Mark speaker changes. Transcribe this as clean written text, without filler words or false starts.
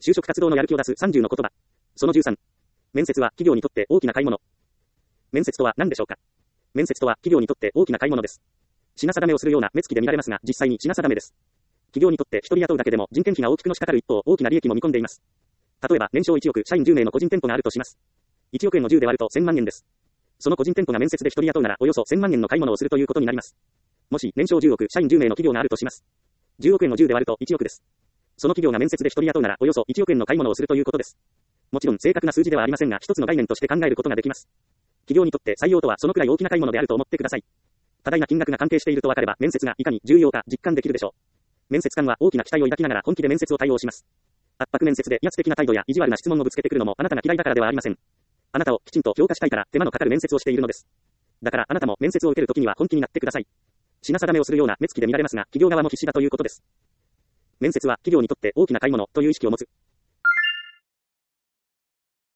Speaker 1: 就職活動のやる気を出す30の言葉。その13。面接は企業にとって大きな買い物。面接とは何でしょうか。面接とは企業にとって大きな買い物です。品定めをするような目つきで見られますが、実際に品定めです。企業にとって一人雇うだけでも人件費が大きくのしかかる一方、大きな利益も見込んでいます。例えば、年商1億、社員10名の個人店舗があるとします。1億円を10で割ると1000万円です。その個人店舗が面接で一人雇うなら、およそ1000万円の買い物をするということになります。もし、年商10億、社員10名の企業があるとします。10億円を10で割ると1億です。その企業が面接で一人雇うなら、およそ1億円の買い物をするということです。もちろん正確な数字ではありませんが、一つの概念として考えることができます。企業にとって採用とはそのくらい大きな買い物であると思ってください。多大な金額が関係していると分かれば、面接がいかに重要か実感できるでしょう。面接官は大きな期待を抱きながら本気で面接を対応します。圧迫面接で威圧的な態度や意地悪な質問をぶつけてくるのもあなたが嫌いだからではありません。あなたをきちんと評価したいから手間のかかる面接をしているのです。だからあなたも面接を受けるときには本気になってください。品定めをするような目つきで見られますが、企業側も必死だということです。面接は企業にとって大きな買い物という意識を持つ。